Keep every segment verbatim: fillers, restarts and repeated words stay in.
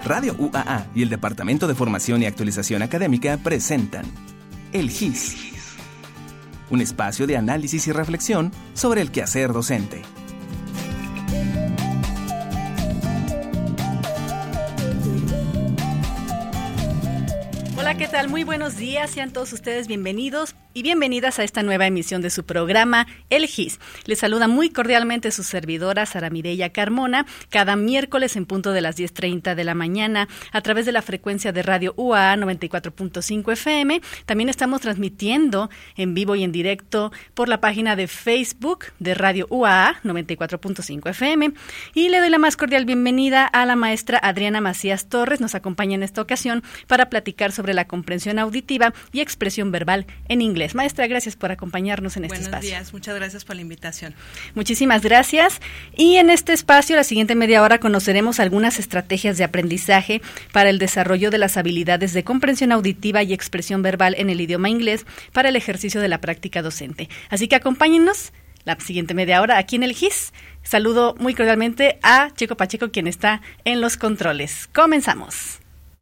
Radio U A A y el Departamento de Formación y Actualización Académica presentan El G I S, un espacio de análisis y reflexión sobre el quehacer docente. Hola, ¿qué tal? Muy buenos días, sean todos ustedes bienvenidos y bienvenidas a esta nueva emisión de su programa El G I S. Les saluda muy cordialmente su servidora Sara Mireya Carmona, cada miércoles en punto de las diez treinta de la mañana a través de la frecuencia de Radio U A A noventa y cuatro punto cinco F M. También estamos transmitiendo en vivo y en directo por la página de Facebook de Radio U A A noventa y cuatro punto cinco F M. Y le doy la más cordial bienvenida a la maestra Adriana Macías Torres. Nos acompaña en esta ocasión para platicar sobre la comprensión auditiva y expresión verbal en inglés. Maestra, gracias por acompañarnos en este Buenos espacio. Buenos días, muchas gracias por la invitación. Muchísimas gracias. Y en este espacio, la siguiente media hora, conoceremos algunas estrategias de aprendizaje para el desarrollo de las habilidades de comprensión auditiva y expresión verbal en el idioma inglés para el ejercicio de la práctica docente. Así que acompáñennos la siguiente media hora aquí en el G I S. Saludo muy cordialmente a Chico Pacheco, quien está en los controles. Comenzamos.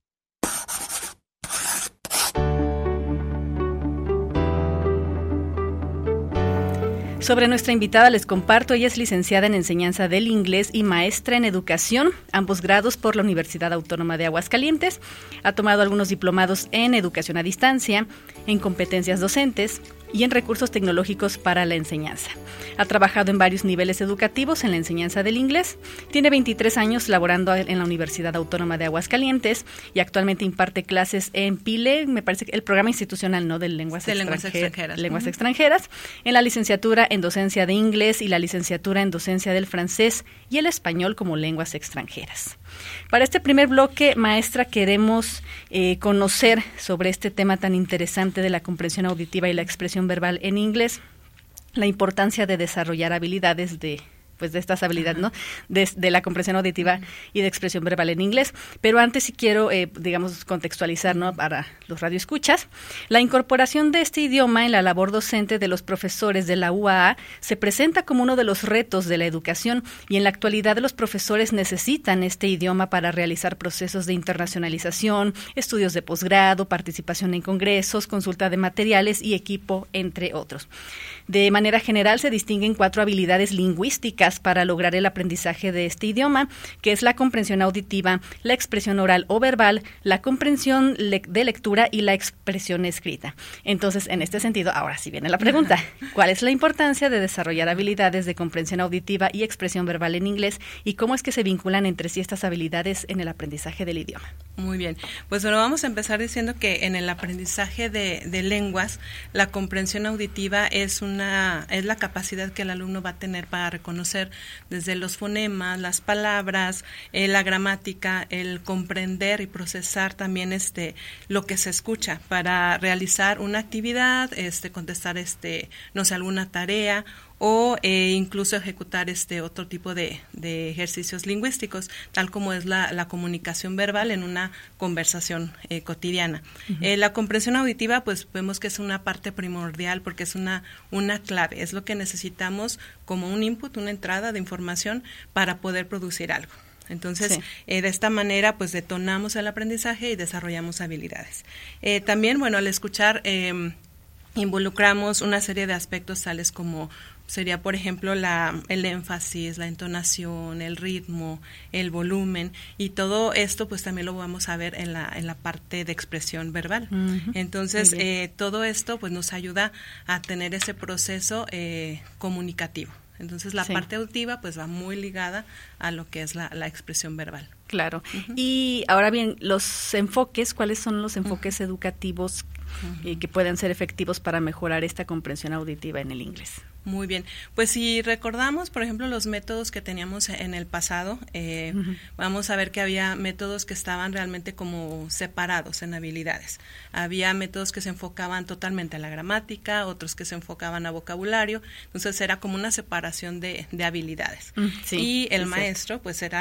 Sobre nuestra invitada les comparto, ella es licenciada en Enseñanza del Inglés y maestra en Educación, ambos grados por la Universidad Autónoma de Aguascalientes. Ha tomado algunos diplomados en Educación a Distancia, en Competencias Docentes y en Recursos Tecnológicos para la Enseñanza. Ha trabajado en varios niveles educativos en la enseñanza del inglés. Tiene veintitrés años laborando en la Universidad Autónoma de Aguascalientes y actualmente imparte clases en PILE, me parece que el programa institucional no de lenguas, de extranjer- lenguas extranjeras. Lenguas uh-huh. extranjeras, en la licenciatura en docencia de inglés y la licenciatura en docencia del francés y el español como lenguas extranjeras. Para este primer bloque, maestra, queremos eh, conocer sobre este tema tan interesante de la comprensión auditiva y la expresión verbal en inglés, la importancia de desarrollar habilidades de pues de estas habilidades, ¿no? De, de la comprensión auditiva y de expresión verbal en inglés. Pero antes sí quiero, eh, digamos, contextualizar, ¿no? Para los radioescuchas. La incorporación de este idioma en la labor docente de los profesores de la U A A se presenta como uno de los retos de la educación y en la actualidad los profesores necesitan este idioma para realizar procesos de internacionalización, estudios de posgrado, participación en congresos, consulta de materiales y equipo, entre otros. De manera general se distinguen cuatro habilidades lingüísticas para lograr el aprendizaje de este idioma, que es la comprensión auditiva, la expresión oral o verbal, la comprensión le- de lectura y la expresión escrita. Entonces, en este sentido, ahora sí viene la pregunta. ¿Cuál es la importancia de desarrollar habilidades de comprensión auditiva y expresión verbal en inglés y cómo es que se vinculan entre sí estas habilidades en el aprendizaje del idioma? Muy bien, pues bueno, vamos a empezar diciendo que en el aprendizaje de, de lenguas, la comprensión auditiva es una es la capacidad que el alumno va a tener para reconocer desde los fonemas, las palabras, eh, la gramática, el comprender y procesar también este lo que se escucha para realizar una actividad, este contestar este no sé alguna tarea o eh, incluso ejecutar este otro tipo de, de ejercicios lingüísticos, tal como es la, la comunicación verbal en una conversación eh, cotidiana. Uh-huh. Eh, la comprensión auditiva, pues vemos que es una parte primordial porque es una, una clave, es lo que necesitamos como un input, una entrada de información para poder producir algo. Entonces, sí. eh, de esta manera, pues detonamos el aprendizaje y desarrollamos habilidades. Eh, también, bueno, al escuchar, eh, involucramos una serie de aspectos tales como sería, por ejemplo, la, el énfasis, la entonación, el ritmo, el volumen, y todo esto pues también lo vamos a ver en la en la parte de expresión verbal. Uh-huh. Entonces, eh, todo esto pues nos ayuda a tener ese proceso eh, comunicativo. Entonces, la sí. parte auditiva pues va muy ligada a lo que es la, la expresión verbal. Claro. Uh-huh. Y ahora bien, los enfoques, ¿cuáles son los enfoques uh-huh. educativos uh-huh. eh, que pueden ser efectivos para mejorar esta comprensión auditiva en el inglés? Muy bien, pues si recordamos, por ejemplo, los métodos que teníamos en el pasado, eh, uh-huh. vamos a ver que había métodos que estaban realmente como separados en habilidades. Había métodos que se enfocaban totalmente a la gramática, otros que se enfocaban a vocabulario, entonces era como una separación de, de habilidades. Uh, sí, y el sí, maestro, sí. pues era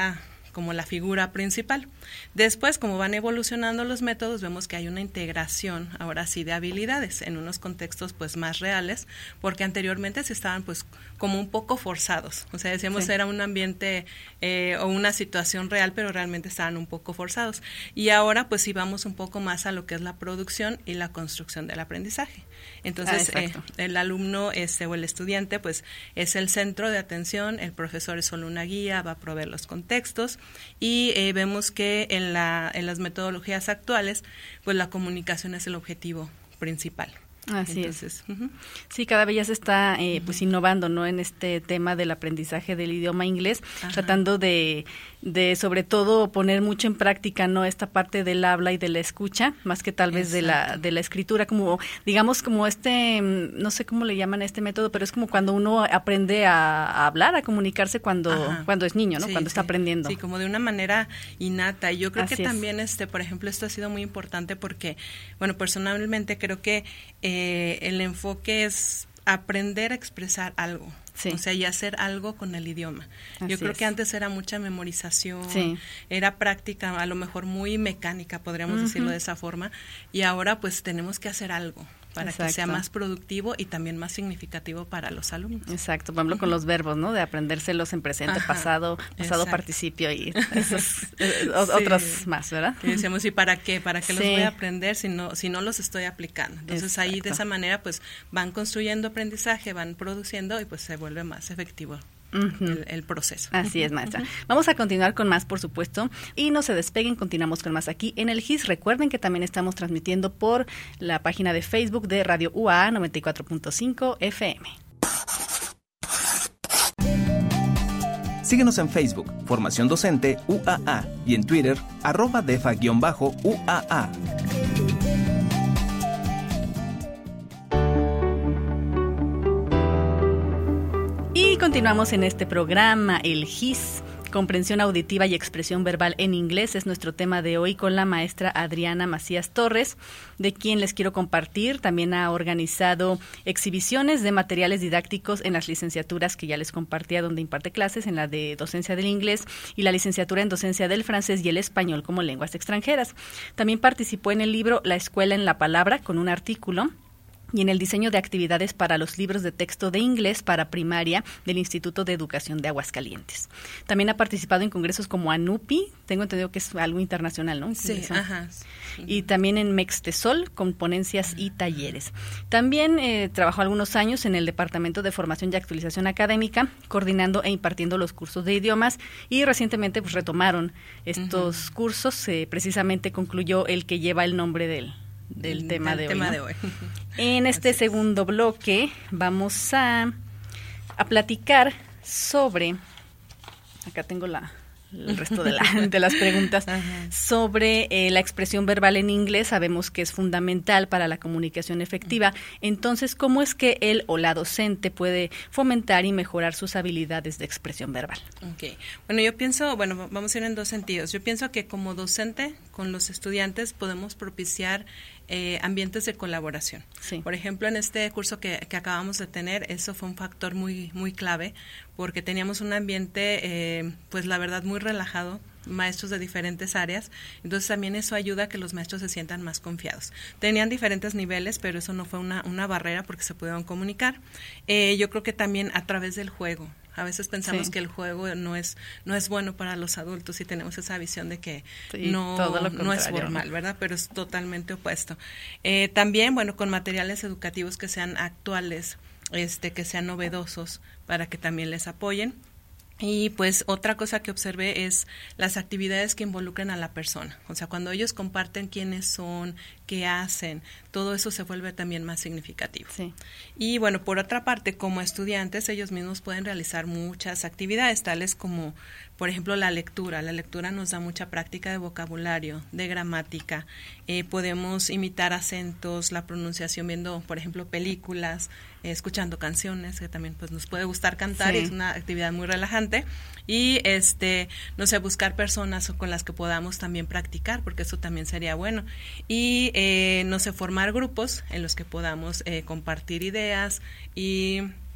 como la figura principal. Después, como van evolucionando los métodos, vemos que hay una integración, ahora sí, de habilidades en unos contextos pues más reales, porque anteriormente sí estaban pues como un poco forzados, o sea, decíamos sí. era un ambiente eh, o una situación real, pero realmente estaban un poco forzados. Y ahora pues sí vamos un poco más a lo que es la producción y la construcción del aprendizaje. Entonces, ah, eh, el alumno este, o el estudiante pues es el centro de atención, el profesor es solo una guía, va a proveer los contextos, y eh, vemos que en, la, en las metodologías actuales, pues la comunicación es el objetivo principal. Así Entonces, es. Uh-huh. Sí, cada vez ya se está eh, uh-huh. pues innovando, ¿no? En este tema del aprendizaje del idioma inglés, Ajá. tratando de, de sobre todo poner mucho en práctica, ¿no? Esta parte del habla y de la escucha, más que tal vez Exacto. de la de la escritura, como digamos como este, no sé cómo le llaman a este método, pero es como cuando uno aprende a, a hablar, a comunicarse cuando Ajá. cuando es niño, ¿no? Sí, cuando sí. está aprendiendo. Sí, como de una manera innata. Y yo creo Así que es. también, este, por ejemplo, esto ha sido muy importante porque, bueno, personalmente creo que eh, el enfoque es aprender a expresar algo, sí. o sea, y hacer algo con el idioma. Así Yo creo es. que antes era mucha memorización, sí. era práctica, a lo mejor muy mecánica, podríamos uh-huh. decirlo de esa forma, y ahora pues tenemos que hacer algo para Exacto. que sea más productivo y también más significativo para los alumnos. Exacto, por ejemplo, uh-huh. con los verbos, ¿no? De aprendérselos en presente, Ajá. pasado, pasado Exacto. participio y esos eh, sí. otros más, ¿verdad? Y decíamos, ¿y para qué? ¿Para qué sí. los voy a aprender si no si no los estoy aplicando? Entonces Exacto. ahí de esa manera pues van construyendo aprendizaje, van produciendo y pues se vuelve más efectivo. Uh-huh. El, el proceso. Así es, maestra. Uh-huh. Vamos a continuar con más, por supuesto, y no se despeguen, continuamos con más aquí en el G I S. Recuerden que también estamos transmitiendo por la página de Facebook de Radio U A A noventa y cuatro punto cinco F M. Síguenos en Facebook, Formación Docente U A A, y en Twitter, arroba defa-U A A. Y continuamos en este programa, el G I S, comprensión auditiva y expresión verbal en inglés, es nuestro tema de hoy con la maestra Adriana Macías Torres, de quien les quiero compartir. También ha organizado exhibiciones de materiales didácticos en las licenciaturas que ya les compartía, donde imparte clases, en la de docencia del inglés y la licenciatura en docencia del francés y el español como lenguas extranjeras. También participó en el libro La Escuela en la Palabra, con un artículo, y en el diseño de actividades para los libros de texto de inglés para primaria del Instituto de Educación de Aguascalientes. También ha participado en congresos como ANUPI, tengo entendido que es algo internacional, ¿no? Sí, ajá. Y también en Mextesol, con ponencias y talleres. También eh, trabajó algunos años en el Departamento de Formación y Actualización Académica, coordinando e impartiendo los cursos de idiomas, y recientemente pues retomaron estos uh-huh. cursos, eh, precisamente concluyó el que lleva el nombre del del tema, del de, tema hoy, ¿no? de hoy. En este segundo bloque vamos a, a platicar sobre, acá tengo la el resto de, la, de las preguntas, Ajá. sobre eh, la expresión verbal en inglés. Sabemos que es fundamental para la comunicación efectiva. Entonces, ¿cómo es que él o la docente puede fomentar y mejorar sus habilidades de expresión verbal? Okay. Bueno, yo pienso, bueno, vamos a ir en dos sentidos. Yo pienso que como docente, con los estudiantes, podemos propiciar Eh, ambientes de colaboración. Sí. Por ejemplo, en este curso que, que acabamos de tener, eso fue un factor muy muy clave, porque teníamos un ambiente, eh, pues la verdad, muy relajado, maestros de diferentes áreas, entonces también eso ayuda a que los maestros se sientan más confiados. Tenían diferentes niveles, pero eso no fue una, una barrera porque se pudieron comunicar. Eh, yo creo que también a través del juego. A veces pensamos sí. que el juego no es no es bueno para los adultos y tenemos esa visión de que sí, no, no es formal, ¿verdad? Pero es totalmente opuesto. Eh, también, bueno, con materiales educativos que sean actuales, este, que sean novedosos, para que también les apoyen. Y pues otra cosa que observé es las actividades que involucran a la persona. O sea, cuando ellos comparten quiénes son, qué hacen, todo eso se vuelve también más significativo. Sí. Y bueno, por otra parte, como estudiantes, ellos mismos pueden realizar muchas actividades, tales como, por ejemplo, la lectura. La lectura nos da mucha práctica de vocabulario, de gramática. Eh, podemos imitar acentos, la pronunciación viendo, por ejemplo, películas, eh, escuchando canciones, que también pues nos puede gustar cantar, sí. y es una actividad muy relajante. Y este, no sé, buscar personas con las que podamos también practicar, porque eso también sería bueno. Y eh, no sé, formar grupos en los que podamos eh, compartir ideas y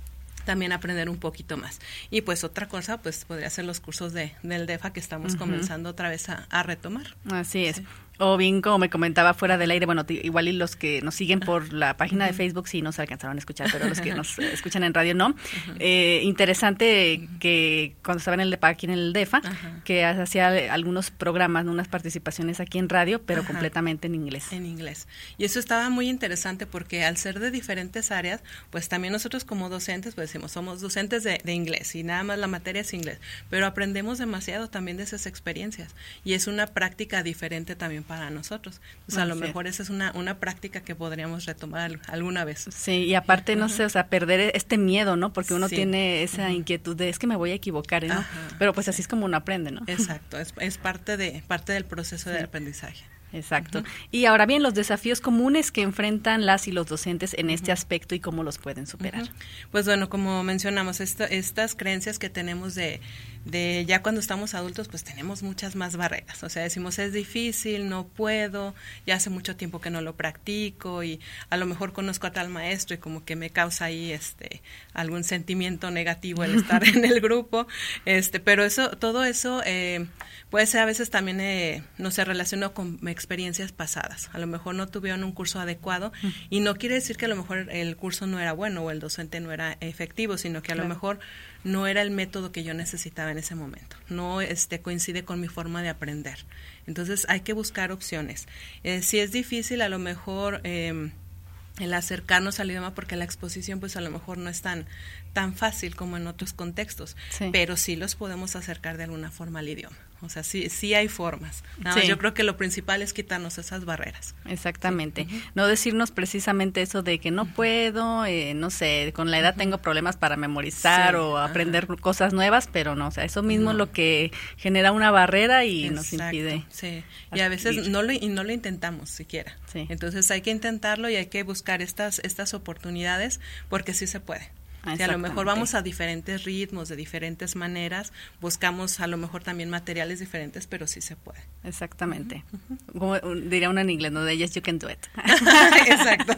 también aprender un poquito más. Y pues otra cosa, pues podría ser los cursos de del D E F A que estamos uh-huh. comenzando otra vez a, a retomar. Así es. Sí. O bien, como me comentaba fuera del aire, bueno, t- igual y los que nos siguen por la página uh-huh. de Facebook sí nos alcanzaron a escuchar, pero los que nos escuchan en radio no. Uh-huh. Eh, interesante uh-huh. que cuando estaba en el D E P A, aquí en el D E F A, uh-huh. que hacía algunos programas, unas participaciones aquí en radio, pero uh-huh. completamente en inglés. En inglés. Y eso estaba muy interesante porque al ser de diferentes áreas, pues también nosotros como docentes, pues decimos, somos docentes de, de inglés y nada más la materia es inglés, pero aprendemos demasiado también de esas experiencias y es una práctica diferente también para nosotros. O sea, a lo mejor esa es una, una práctica que podríamos retomar alguna vez. Sí, y aparte, no uh-huh. sé, o sea, perder este miedo, ¿no? Porque uno sí. tiene esa uh-huh. inquietud de, es que me voy a equivocar, ¿no? Uh-huh. Pero pues así es como uno aprende, ¿no? Exacto, es, es parte de parte del proceso sí. de aprendizaje. Exacto. Uh-huh. Y ahora bien, los desafíos comunes que enfrentan las y los docentes en este uh-huh. aspecto y cómo los pueden superar. Uh-huh. Pues bueno, como mencionamos, esto, estas creencias que tenemos de, de ya cuando estamos adultos, pues tenemos muchas más barreras. O sea, decimos, es difícil, no puedo, ya hace mucho tiempo que no lo practico y a lo mejor conozco a tal maestro y como que me causa ahí este algún sentimiento negativo el estar en el grupo. este Pero eso, todo eso eh, puede ser a veces también, eh, no se relaciona con experiencias pasadas. A lo mejor no tuvieron un curso adecuado uh-huh. y no quiere decir que a lo mejor el curso no era bueno o el docente no era efectivo, sino que a claro. lo mejor no era el método que yo necesitaba en ese momento. No este coincide con mi forma de aprender. Entonces hay que buscar opciones. Eh, si es difícil, a lo mejor eh, el acercarnos al idioma, porque la exposición pues a lo mejor no es tan tan fácil como en otros contextos, sí. pero sí los podemos acercar de alguna forma al idioma. O sea, sí, sí hay formas. Nada sí. más yo creo que lo principal es quitarnos esas barreras. Exactamente. Sí. Uh-huh. No decirnos precisamente eso de que no uh-huh. puedo, eh, no sé, con la edad uh-huh. tengo problemas para memorizar sí. o aprender uh-huh. cosas nuevas, pero no, o sea, eso mismo no. es lo que genera una barrera y Exacto. nos impide. Sí. Y a veces no lo, y no lo intentamos siquiera. Sí. Entonces hay que intentarlo y hay que buscar estas, estas oportunidades porque sí se puede. Si a lo mejor vamos a diferentes ritmos, de diferentes maneras, buscamos a lo mejor también materiales diferentes, pero sí se puede. Exactamente. Uh-huh. Como diría una en inglés, ¿no? De yes, you can do it. Exacto.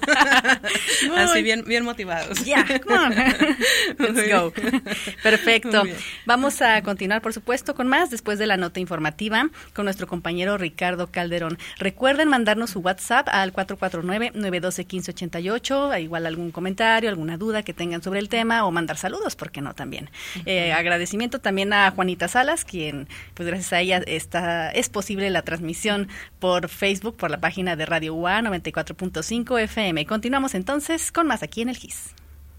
Así bien bien motivados. Ya, yeah, come on. Let's go. Perfecto. Vamos a continuar, por supuesto, con más después de la nota informativa con nuestro compañero Ricardo Calderón. Recuerden mandarnos su WhatsApp al cuatro cuatro nueve, nueve uno dos, uno cinco ocho ocho, igual algún comentario, alguna duda que tengan sobre el tema o mandar saludos, ¿por qué no también? Uh-huh. Eh, agradecimiento también a Juanita Salas, quien, pues gracias a ella está, es posible la transmisión por Facebook, por la página de Radio U A noventa y cuatro punto cinco F M. Continuamos entonces con más aquí en el G I S.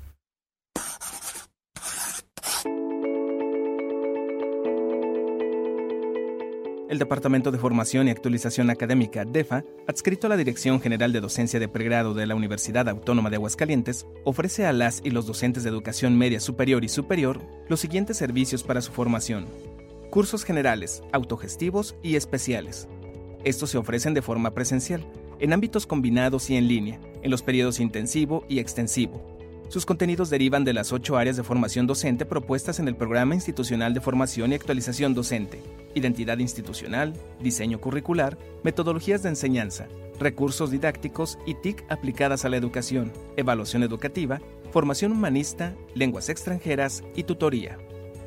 El Departamento de Formación y Actualización Académica, D E F A, adscrito a la Dirección General de Docencia de Pregrado de la Universidad Autónoma de Aguascalientes, ofrece a las y los docentes de educación media superior y superior los siguientes servicios para su formación. Cursos generales, autogestivos y especiales. Estos se ofrecen de forma presencial, en ámbitos combinados y en línea, en los periodos intensivo y extensivo. Sus contenidos derivan de las ocho áreas de formación docente propuestas en el Programa Institucional de Formación y Actualización Docente: identidad institucional, diseño curricular, metodologías de enseñanza, recursos didácticos y T I C aplicadas a la educación, evaluación educativa, formación humanista, lenguas extranjeras y tutoría.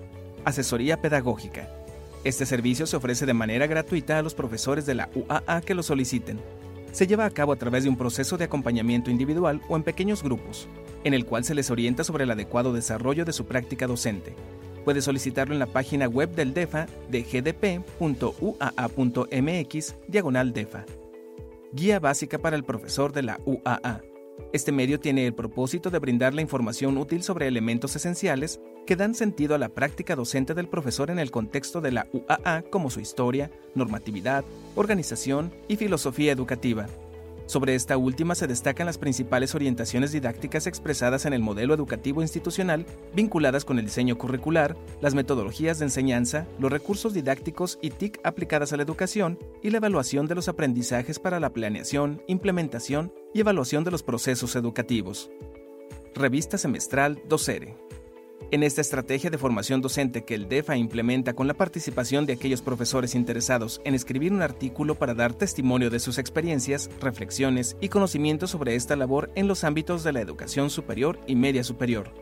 Asesoría pedagógica. Este servicio se ofrece de manera gratuita a los profesores de la U A A que lo soliciten. Se lleva a cabo a través de un proceso de acompañamiento individual o en pequeños grupos, en el cual se les orienta sobre el adecuado desarrollo de su práctica docente. Puede solicitarlo en la página web del D E F A de g d p punto u a a punto m x diagonal D E F A. Guía básica para el profesor de la U A A. Este medio tiene el propósito de brindar la información útil sobre elementos esenciales que dan sentido a la práctica docente del profesor en el contexto de la U A A, como su historia, normatividad, organización y filosofía educativa. Sobre esta última se destacan las principales orientaciones didácticas expresadas en el modelo educativo institucional, vinculadas con el diseño curricular, las metodologías de enseñanza, los recursos didácticos y T I C aplicadas a la educación y la evaluación de los aprendizajes para la planeación, implementación y evaluación de los procesos educativos. Revista semestral Docere. En esta estrategia de formación docente que el D E F A implementa con la participación de aquellos profesores interesados en escribir un artículo para dar testimonio de sus experiencias, reflexiones y conocimientos sobre esta labor en los ámbitos de la educación superior y media superior.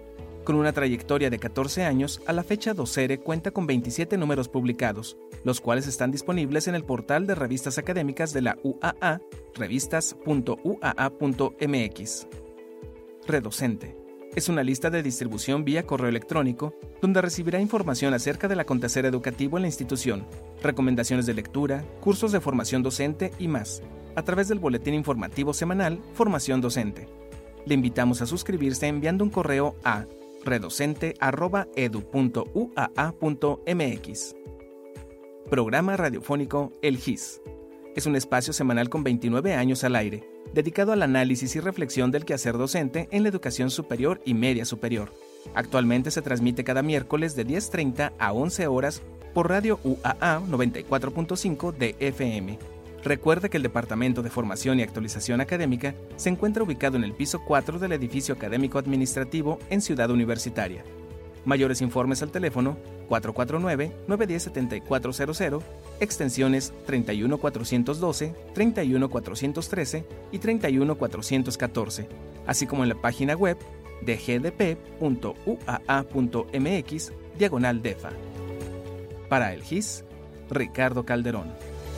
Con una trayectoria de catorce años, a la fecha Docere cuenta con veintisiete números publicados, los cuales están disponibles en el portal de revistas académicas de la U A A, revistas punto u a a punto m x. Redocente es una lista de distribución vía correo electrónico donde recibirá información acerca del acontecer educativo en la institución, recomendaciones de lectura, cursos de formación docente y más, a través del boletín informativo semanal Formación Docente. Le invitamos a suscribirse enviando un correo a redocente arroba edu punto u a a punto m x. Programa radiofónico El G I S. Es un espacio semanal con veintinueve años al aire, dedicado al análisis y reflexión del quehacer docente en la educación superior y media superior. Actualmente se transmite cada miércoles de diez treinta a once horas por Radio U A A noventa y cuatro punto cinco de F M. Recuerde que el Departamento de Formación y Actualización Académica se encuentra ubicado en el piso cuatro del edificio académico administrativo en Ciudad Universitaria. Mayores informes al teléfono cuatro cuatro nueve, nueve uno cero, siete cuatro cero cero, extensiones treinta y uno cuatrocientos doce, treinta y uno cuatrocientos trece y treinta y uno cuatrocientos catorce, así como en la página web de g d p punto u a a punto m x diagonal defa. Para el G I S, Ricardo Calderón.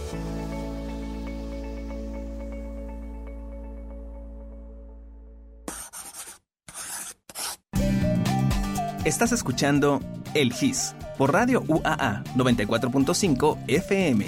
Estás escuchando El G I S por Radio U A A noventa y cuatro punto cinco F M.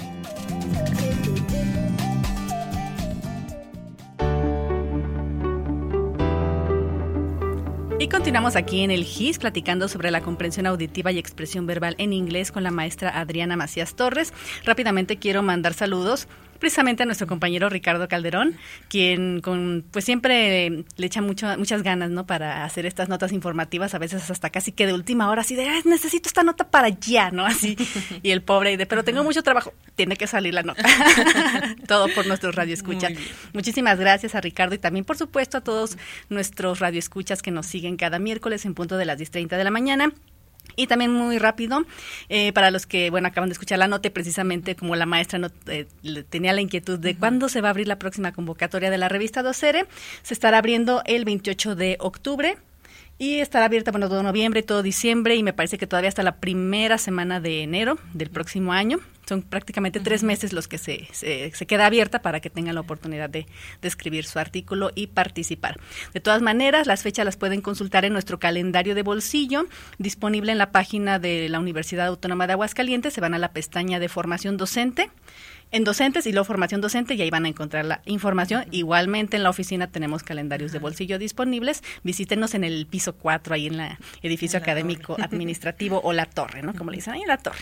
Y continuamos aquí en el G I S platicando sobre la comprensión auditiva y expresión verbal en inglés con la maestra Adriana Macías Torres. Rápidamente quiero mandar saludos precisamente a nuestro compañero Ricardo Calderón, quien con pues siempre le echa mucho, muchas ganas, ¿no?, para hacer estas notas informativas, a veces hasta casi que de última hora, así de, ah, necesito esta nota para ya, ¿no? Así, y el pobre, de, pero tengo mucho trabajo, tiene que salir la nota. Todo por nuestros radioescuchas. Muchísimas gracias a Ricardo y también, por supuesto, a todos nuestros radioescuchas que nos siguen cada miércoles en punto de las diez treinta de la mañana. Y también muy rápido, eh, para los que, bueno, acaban de escuchar la nota, precisamente como la maestra no, eh, tenía la inquietud de uh-huh. cuándo se va a abrir la próxima convocatoria de la revista Docere, se estará abriendo el veintiocho de octubre y estará abierta, bueno, todo noviembre, todo diciembre y me parece que todavía hasta la primera semana de enero del próximo año. Son prácticamente uh-huh. tres meses los que se, se, se queda abierta para que tengan la oportunidad de, de escribir su artículo y participar. De todas maneras, las fechas las pueden consultar en nuestro calendario de bolsillo, disponible en la página de la Universidad Autónoma de Aguascalientes. Se van a la pestaña de formación docente, en docentes y luego formación docente, y ahí van a encontrar la información. Igualmente en la oficina tenemos calendarios uh-huh. de bolsillo disponibles. Visítenos en el piso cuatro, ahí en el edificio en académico torre. Administrativo o la torre, ¿no? Como le dicen, ahí en la torre.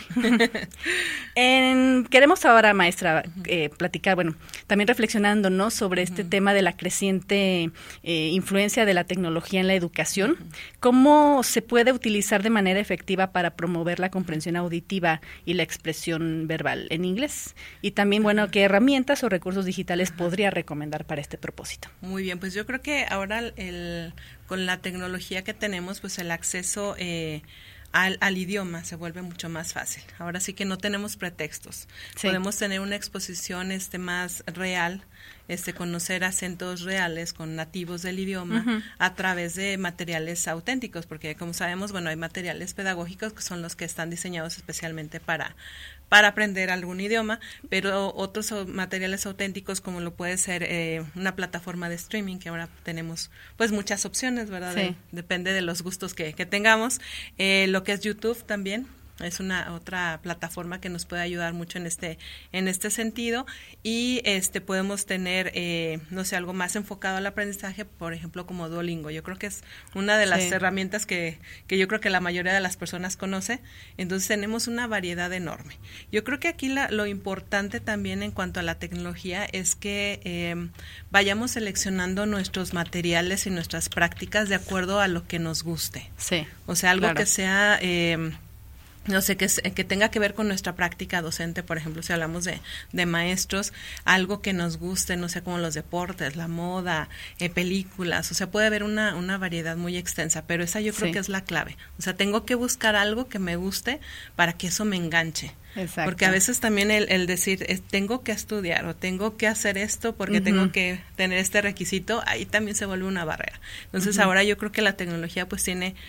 En, queremos ahora, maestra, eh, platicar, bueno, también reflexionando, ¿no?, sobre este uh-huh. tema de la creciente eh, influencia de la tecnología en la educación. Uh-huh. ¿Cómo se puede utilizar de manera efectiva para promover la comprensión auditiva y la expresión verbal en inglés? Y también, bueno, ¿qué herramientas o recursos digitales uh-huh. podría recomendar para este propósito? Muy bien, pues yo creo que ahora el, con la tecnología que tenemos, pues el acceso eh, Al, al idioma se vuelve mucho más fácil. Ahora sí que no tenemos pretextos. Sí. Podemos tener una exposición este más real, este conocer acentos reales con nativos del idioma uh-huh. a través de materiales auténticos, porque como sabemos, bueno, hay materiales pedagógicos que son los que están diseñados especialmente para para aprender algún idioma, pero otros materiales auténticos como lo puede ser eh, una plataforma de streaming, que ahora tenemos pues muchas opciones, ¿verdad? Sí. De, depende de los gustos que, que tengamos. Eh, lo que es YouTube también es una otra plataforma que nos puede ayudar mucho en este en este sentido, y este podemos tener eh, no sé, algo más enfocado al aprendizaje, por ejemplo, como Duolingo. Yo creo que es una de las sí. herramientas que, que yo creo que la mayoría de las personas conoce. Entonces tenemos una variedad enorme. Yo creo que aquí la, lo importante también en cuanto a la tecnología es que eh, vayamos seleccionando nuestros materiales y nuestras prácticas de acuerdo a lo que nos guste. Sí, o sea, algo claro. que sea eh, no sé, que, que tenga que ver con nuestra práctica docente, por ejemplo, si hablamos de, de maestros, algo que nos guste, no sé, como los deportes, la moda, eh, películas, o sea, puede haber una, una variedad muy extensa, pero esa yo creo sí. que es la clave. O sea, tengo que buscar algo que me guste para que eso me enganche. Exacto. Porque a veces también el, el decir, es, tengo que estudiar o tengo que hacer esto porque uh-huh. tengo que tener este requisito, ahí también se vuelve una barrera. Entonces, uh-huh. ahora yo creo que la tecnología pues tiene...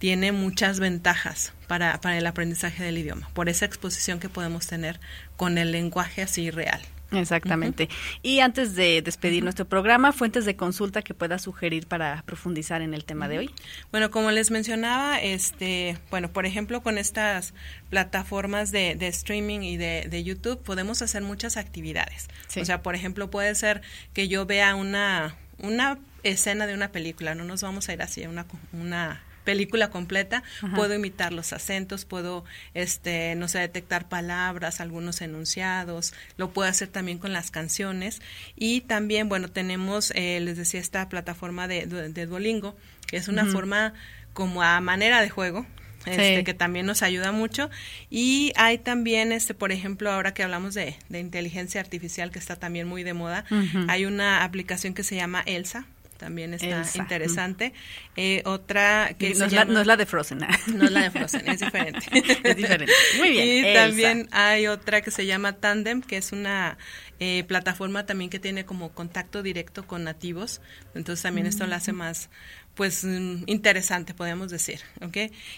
tiene muchas ventajas para, para el aprendizaje del idioma, por esa exposición que podemos tener con el lenguaje así real. Exactamente. Uh-huh. Y antes de despedir uh-huh. nuestro programa, fuentes de consulta que pueda sugerir para profundizar en el tema uh-huh. de hoy. Bueno, como les mencionaba, este, bueno, por ejemplo, con estas plataformas de, de streaming y de, de YouTube podemos hacer muchas actividades. Sí. O sea, por ejemplo, puede ser que yo vea una, una escena de una película, no nos vamos a ir así a una, una película completa, ajá. puedo imitar los acentos, puedo, este, no sé, detectar palabras, algunos enunciados, lo puedo hacer también con las canciones y también, bueno, tenemos, eh, les decía, esta plataforma de, de Duolingo, que es una uh-huh. forma como a manera de juego, Este, sí. que también nos ayuda mucho, y hay también, este, por ejemplo, ahora que hablamos de, de inteligencia artificial, que está también muy de moda, uh-huh. hay una aplicación que se llama Elsa, también está Elsa. interesante. Eh, otra que no, se es llama, la, no es la de Frozen. No es la de Frozen, es diferente. Es diferente. Muy bien. Y Elsa. también hay otra que se llama Tandem, que es una eh, plataforma también que tiene como contacto directo con nativos. Entonces también mm. esto lo hace más, pues, interesante, podemos decir, ¿ok?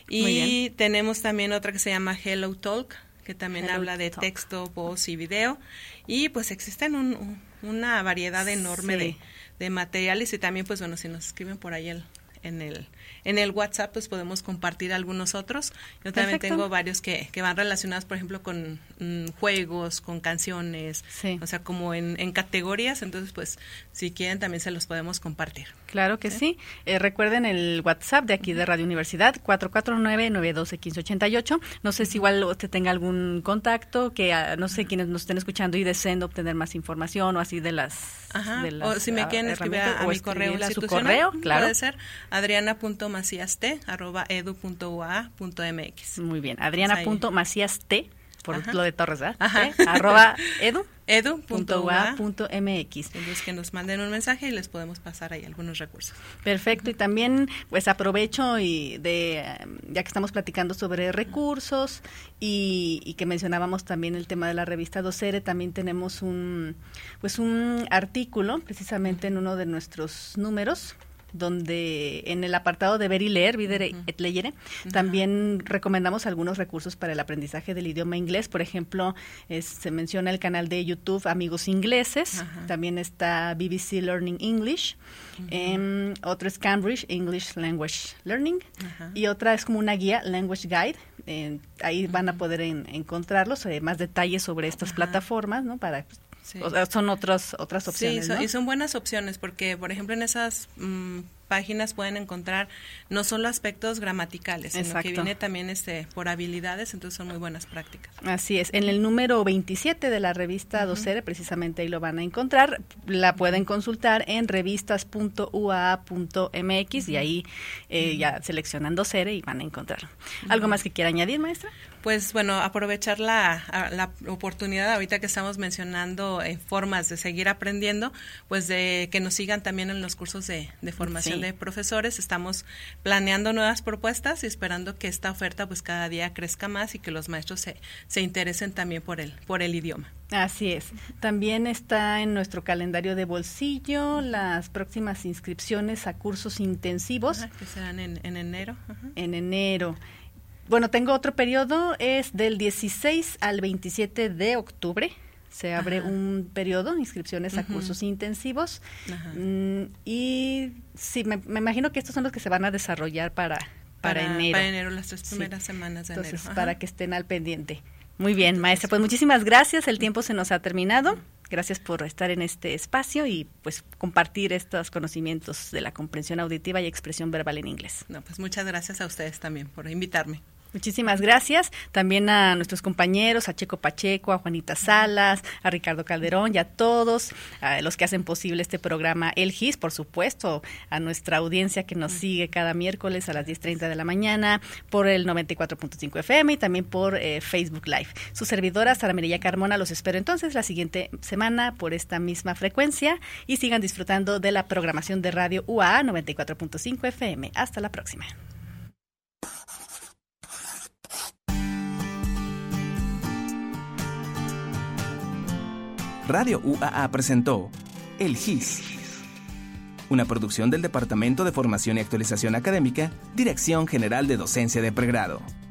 Y tenemos también otra que se llama Hello Talk, que también Hello habla de Talk. texto, voz y video. Y pues existen un, un, una variedad enorme sí. de de materiales y también, pues bueno, si nos escriben por ahí el, en el en el WhatsApp, pues podemos compartir algunos otros. Yo también Perfecto. tengo varios que, que van relacionados, por ejemplo, con mm, juegos, con canciones, sí. o sea, como en, en categorías, entonces, pues, si quieren también se los podemos compartir. Claro que sí. sí. Eh, recuerden el WhatsApp de aquí de Radio Universidad, cuatro cuatro nueve, nueve uno dos, uno cinco ocho ocho. No sé si igual usted tenga algún contacto, que uh, no sé, quienes nos estén escuchando y deseen obtener más información o así de las... Ajá, de las o si me quieren escribir a, a mi correo a su correo, claro. Puede ser adriana punto maciaste arroba edu punto u a punto m x. Muy bien, adriana punto maciaste, por Ajá. lo de Torres, ¿verdad? Ajá. ¿Eh? arroba edu. edu punto u a punto m x. Entonces que nos manden un mensaje y les podemos pasar ahí algunos recursos. Perfecto, uh-huh. y también pues aprovecho y de ya que estamos platicando sobre recursos y, y que mencionábamos también el tema de la revista Docere, también tenemos un pues un artículo precisamente en uno de nuestros números, donde en el apartado de ver y leer, videre uh-huh. et leyere, uh-huh. también recomendamos algunos recursos para el aprendizaje del idioma inglés. Por ejemplo, es, se menciona el canal de YouTube Amigos Ingleses, uh-huh. también está B B C Learning English, uh-huh. eh, otro es Cambridge English Language Learning, uh-huh. y otra es como una guía, Language Guide. Eh, ahí uh-huh. van a poder en, encontrarlos, eh, más detalles sobre estas uh-huh. plataformas, ¿no? Para... Sí. O sea, son otras otras opciones, sí, son, ¿no? y son buenas opciones porque, por ejemplo, en esas mmm, páginas pueden encontrar no solo aspectos gramaticales, sino Exacto. que viene también este por habilidades, entonces son muy buenas prácticas. Así es. En el número veintisiete de la revista uh-huh. Docere, precisamente ahí lo van a encontrar. La pueden consultar en revistas punto u a a punto m x uh-huh. y ahí eh, uh-huh. ya seleccionan Docere y van a encontrarlo. Uh-huh. ¿Algo más que quiera añadir, maestra? Pues bueno, aprovechar la, la oportunidad ahorita que estamos mencionando eh, formas de seguir aprendiendo, pues de que nos sigan también en los cursos de, de formación sí. de profesores. Estamos planeando nuevas propuestas y esperando que esta oferta pues cada día crezca más y que los maestros se, se interesen también por el, por el idioma. Así es. También está en nuestro calendario de bolsillo las próximas inscripciones a cursos intensivos. Ajá, que serán en, en enero. Ajá. En enero. Bueno, tengo otro periodo, es del dieciséis al veintisiete de octubre. Se abre Ajá. un periodo, inscripciones uh-huh. a cursos intensivos. Mm, y sí, me, me imagino que estos son los que se van a desarrollar para, para, para enero. Para enero, las tres primeras sí. semanas de Entonces, enero. Entonces, para que estén al pendiente. Muy bien, maestra, pues muchísimas gracias. El tiempo se nos ha terminado. Gracias por estar en este espacio y pues compartir estos conocimientos de la comprensión auditiva y expresión verbal en inglés. No, pues muchas gracias a ustedes también por invitarme. Muchísimas gracias. También a nuestros compañeros, a Checo Pacheco, a Juanita Salas, a Ricardo Calderón y a todos a los que hacen posible este programa El G I S, por supuesto, a nuestra audiencia que nos sigue cada miércoles a las diez treinta de la mañana por el noventa y cuatro punto cinco F M y también por eh, Facebook Live. Su servidora, Sara Mireya Carmona, los espero entonces la siguiente semana por esta misma frecuencia y sigan disfrutando de la programación de Radio U A A noventa y cuatro punto cinco F M. Hasta la próxima. Radio U A A presentó El G I S, una producción del Departamento de Formación y Actualización Académica, Dirección General de Docencia de Pregrado.